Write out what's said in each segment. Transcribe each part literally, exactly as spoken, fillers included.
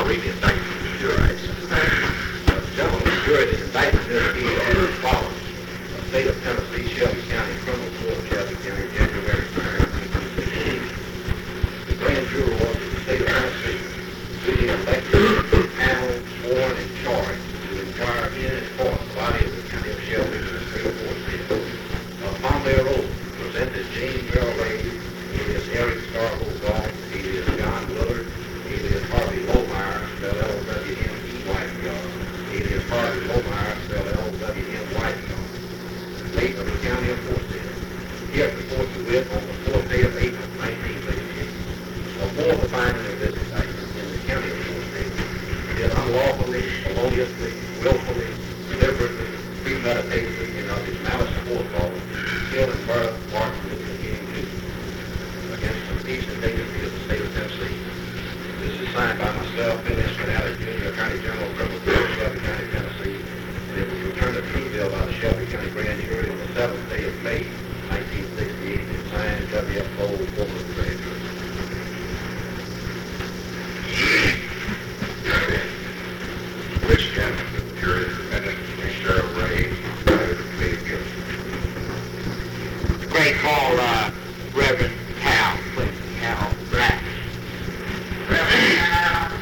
read the indictment to the jury. Uh, the gentleman, the jury, the indictment is being as follows. The State of Tennessee, Shelby County Criminal Court, Shelby County, January third, nineteen sixty-eight. The grand jury of the State of Tennessee, duly elected, panel, sworn, and charged to inquire in and for the body of the County of Shelby to the State Court State. Upon their oath, presented James Merrill Ray, alias Eric Starville Goff, alias John Willard, alias Harvey Lohmeyer, spelled L W M E Y E R, alias Harvey Lohmeyer, spelled L W M Y E R, late of the County of Forsyth, here before the wit on the fourth day of April, nineteen sixty-eight. Before the finding of this indictment in the County of Forsyth, did unlawfully, feloniously, willfully, deliberately, premeditatedly, and of his malice aforethought, kill and murder Martin Luther King Junior against the peace and dignity of the State of Tennessee. This is signed by myself, Billy Spinelli, Junior Attorney General, Criminal Court, Shelby County, Tennessee, and it was returned to Trouville by the Shelby County Grand Jury on the seventh day of May, nineteen sixty-eight, and signed W F Cole, former of the Grand Jury. Which gentleman of the jury defendant, Mister Ray, decided to plead guilty? Great call, uh, Reverend Cal, please, Cal Black. Reverend Cal.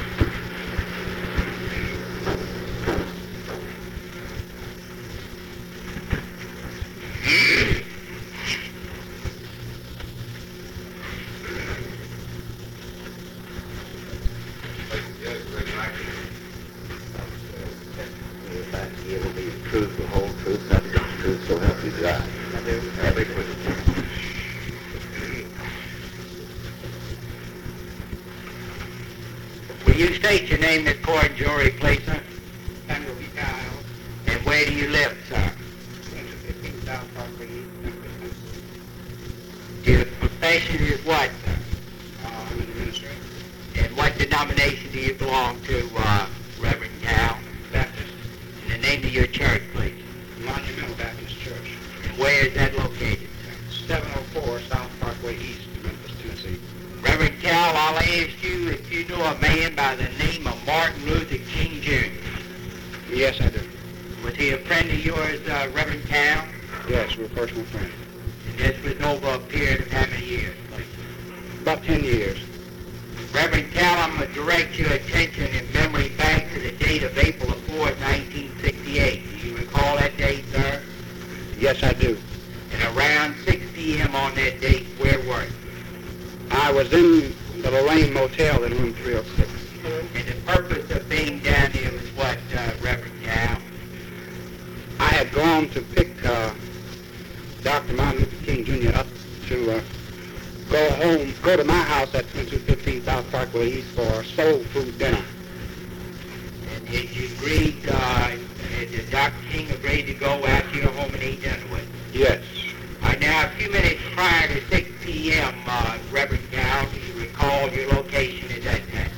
It will be the truth, the whole truth, nothing but the truth, so help you God. Have a quick. Will you state your name in court, jury, please, sir? Samuel B. Kyle, And where do you live, sir? fifteen South Parkway East, Memphis, Tennessee. Your profession is what, sir? Uh, I'm an administrator, And what denomination do you belong to, uh, Reverend Cal? Baptist, And the name of your church, please. Monumental Baptist Church, And where is that located, sir? seven oh four South Parkway East, Memphis, Tennessee. Reverend Cal, I'll ask you if you know a man by the name of Martin Luther King Junior Yes, I do. Was he a friend of yours, uh, Reverend Cal? Yes, we're personal friends. And this was over a period of how many years, please? About ten years. Reverend Cal, I'm going to direct your attention in memory back to the date of April the fourth, nineteen sixty-eight. Do you recall that date, sir? Yes, I do. And around six p.m. on that date, where were you? I was in the Lorraine Motel in room three oh six. And the purpose of being down there was what, uh, Reverend Cal? I had gone to pick uh, Doctor Martin Luther King Junior up to uh, go home, go to my house at twenty-two fifteen South Parkway East for soul food dinner. And did you agree, uh, did Doctor King agree to go out to your home and eat dinner with you? Yes. All right, now, a few minutes prior to six p.m., uh, Reverend Cal, do you recall your location at that time?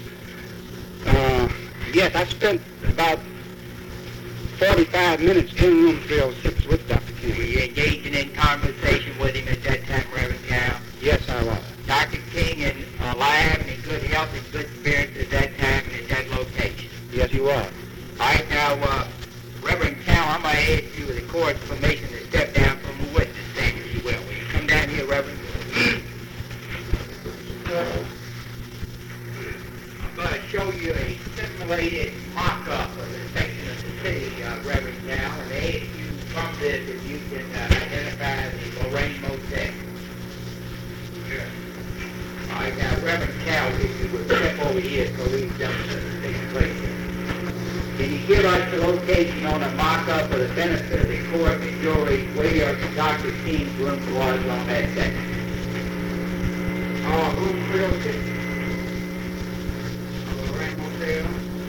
Uh, yes, I spent about forty-five minutes in room three oh six with Doctor Were King. you engaging in conversation with him at that time, Reverend Cal? Yes, I was. Doctor King and alive and in good health and good spirits at that time and at that location. Yes, he was. All right, now, uh, Reverend Cal, I'm going to ask you with the court's permission to step down from the witness stand, if you will. Will you come down here, Reverend? I'm going to show you a simulated mock-up of the section of the city, uh, Reverend Cal, and ask you from this if you can uh, identify the Lorraine Motel. Yes. All right, now, Reverend Cal, if you would step over here so we can demonstrate the place here. Can you give us the location on a mock-up for the benefit of the court and jury where Doctor King's room was on that day? Uh, room three oh six. Lorraine Motel.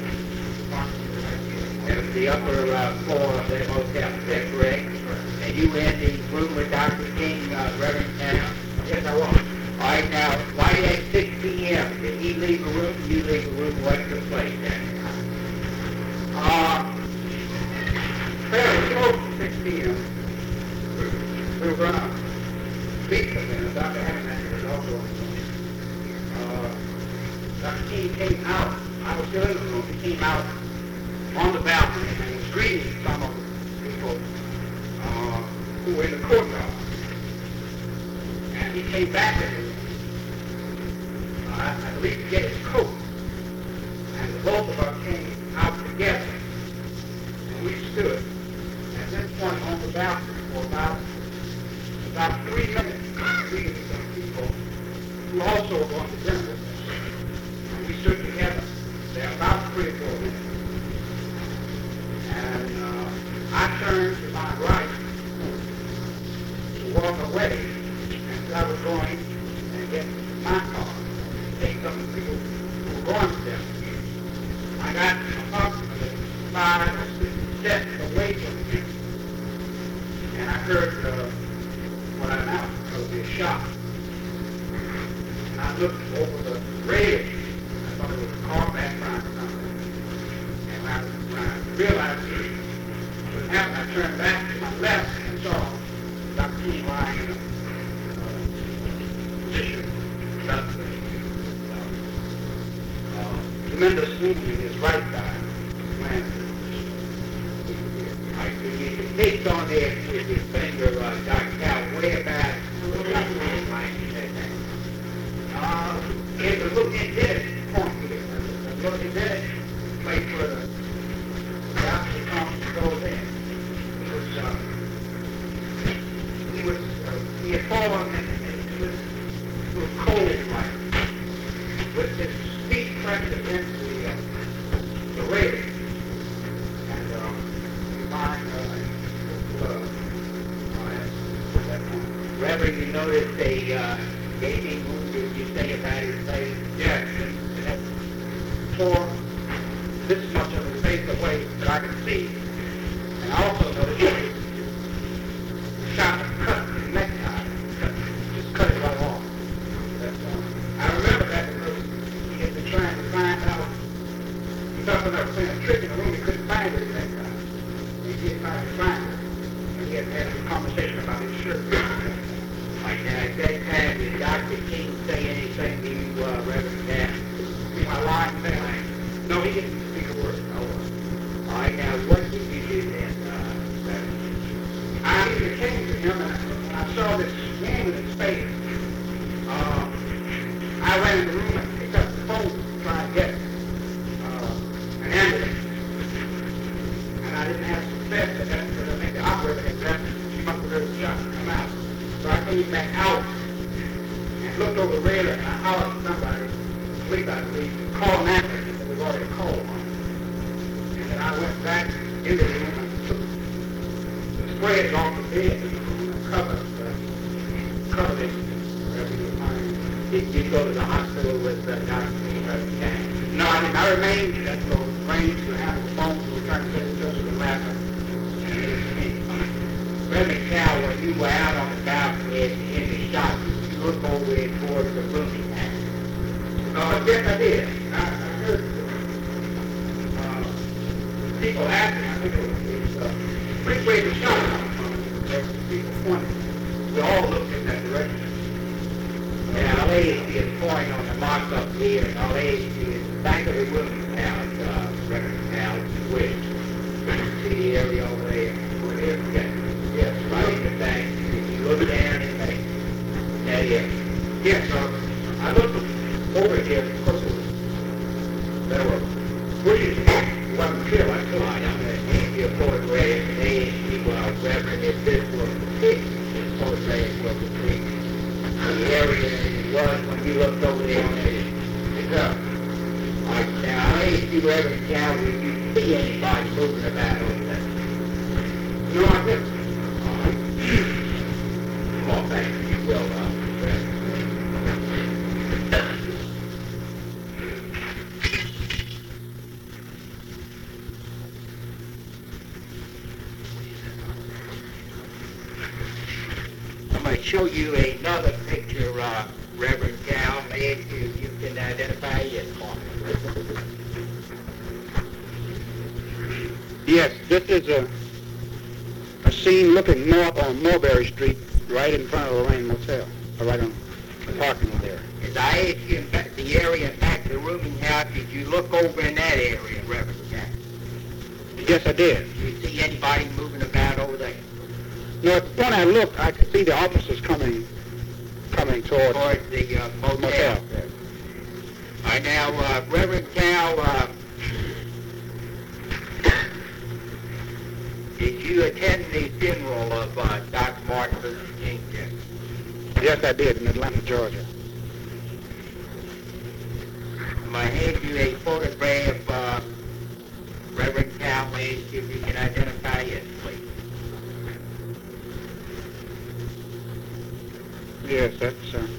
That was the upper uh, floor of that motel, is that correct? And you were in the room with Doctor King, uh, Reverend Cal? Yes, I was. All right, now, right at six p.m., did he leave a room? Did you leave a room? What took place then? Uh, fairly close to six p.m. We were going to speak to them. Doctor Hammond was also on the phone. Uh, Doctor King came out I was still in the room. He came out on the balcony and was greeting some of the people uh, who were in the courtyard. And he came back in the room, uh, I believe, to get his coat. And the both of us came out together. And we stood at this point on the balcony for about, about three minutes, greeting some people who also were going to dinner with us. And we stood together there about three or four minutes. And uh, I turned to my right to walk away, and I was going and get my car and take some of the people who were going to them. I got approximately five or six steps away from him, and I heard uh, what I now would be a shot. And I looked over the railing. I thought it was a car back behind something. And I, when I realized what happened, I turned back to my left and saw Doctor King lying in a uh, position about the uh, tremendous wound in his right thigh. He takes on there with his finger, uh, Doctor Cal, way back. Uh, it's a look indebted point here. A look indebted place where the doctor comes and goes in. He was, uh, he was, uh, he had fallen and it was, it was cold like, with his feet pressed against the, uh, the railing. And, uh, you mind, uh, uh, uh, Reverend, you noticed a, uh, gaping wound, did you say about his face? Yes. And that tore this much of his face away that I could see. And I also noticed that he shot and cut his necktie. Cut, just cut it right off. But, uh, I remember that because he had been trying to find out. He thought when I was playing a trick in the room, he couldn't find his necktie. He did try to find it. And he had had a conversation about his shirt. Like that, at that time, did Doctor King say anything to you, uh, Reverend Dan? See my line there? No, he didn't speak a word. No. All right, now, what did you do then, uh, Reverend? I either came to him, and I, I saw this wound in his face. Uh, I ran in the room and picked up the phone to try and get uh, an ambulance. And I didn't have success at that because I think the operator had left. She must have heard the shot come out. So I came back out and looked over the railing and I hollered to somebody, sleep I believe, call an ambulance that was already called on. And then I went back into the room and took the spreads off the bed in the room and covered, uh, covered it wherever you find. Did you go to the hospital with uh, Doctor King? No, I didn't. I remained at the range to have the phone to return to the church of the lab. Reverend Cal, when you were out on the balcony at the end of the shot, you looked over there towards the rooming house. Uh, yes, I did. I, I heard uh, people asking, I think it was, uh, which way the shot came from. There were people pointing. We all looked in that direction. And I'll A S C is pointing on the mark up here, and I'll A S C is the back of the rooming house, uh, Reverend Cal, which see the area over there. Well, yes. Yes, right in the back. You look down in the that area. Yes, sir. I looked over here, of course, it was, there were bushes. It wasn't clear like this. I know that can't be a photograph, and they asked me, well, Reverend, if this was the pig, this photograph was the pig. The area it was when you looked over there on the, the gun. All right, now, I asked you, Reverend Cal, did you see anybody moving about over there? No, I didn't. Come on back, you will, uh, I'm going to show you another picture, uh, Reverend Cal. Maybe you, you can identify it for me. Yes, this is a a scene looking north on Mulberry Street, right in front of the Lorraine Motel, or right on the parking lot there. As I asked you, in fact, the area in back of the rooming house, up, did you look over in that area, Reverend Jack? Yes, I did. Did you see anybody moving about over there? No, when I looked, I could see the officers coming, coming towards. Towards the uh, motel? Motel. All right, now, uh, Reverend Cal, uh, did you attend the funeral of uh, Doctor Martin Luther King Junior? Yes, I did, in Atlanta, Georgia. I'm going to hand you a photograph, uh, Reverend Cal, may see if you can identify it, please. Yes, that's uh,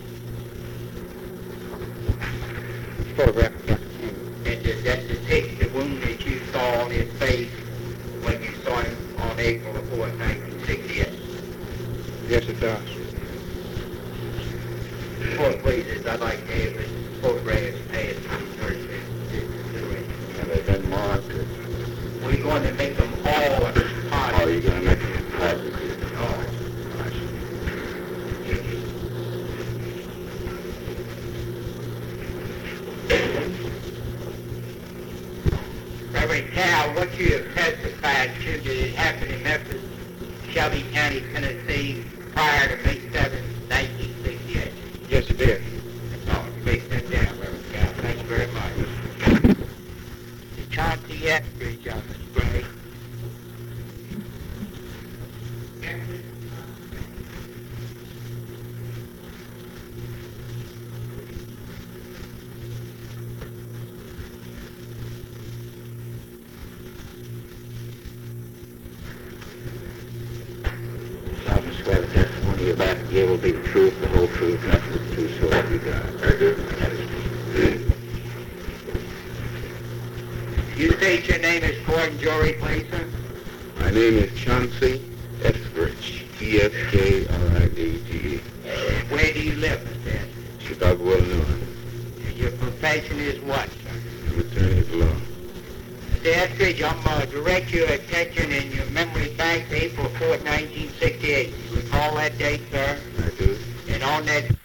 photograph of Doctor King. And does that depict the wound that you saw on his face when you saw him on April the fourth, nineteen sixty-eight? Yes, it does. Before it pleases, I'd like to have this photograph passed to the church. Have they been marked? We're going to make them all Oh, positive. you're gonna make it positive? Oh. Reverend Cal, what you have testified to, did it happen in Memphis, Shelby County, Tennessee, prior to May seventh, nineteen sixty-eight? Yes, it did. That's all. Take that down, Reverend Cal. Thank you very much. The Chauncey Ethridge, uh, Mister Gray. I swear the testimony you're about to give will be the truth, the whole truth, nothing but the truth, so help you God. Very good. You state your name is Gordon Jory, please, sir? My name is Chauncey Ethridge, E S K R I D G E, And where do you live, Mister Ethridge? Chicago, Illinois. And your profession is what, sir? I'm attorney at law. Mister Ethridge, I'm going to direct your attention and your memory back to April fourth, nineteen sixty-eight. You recall that date, sir? I do. And on that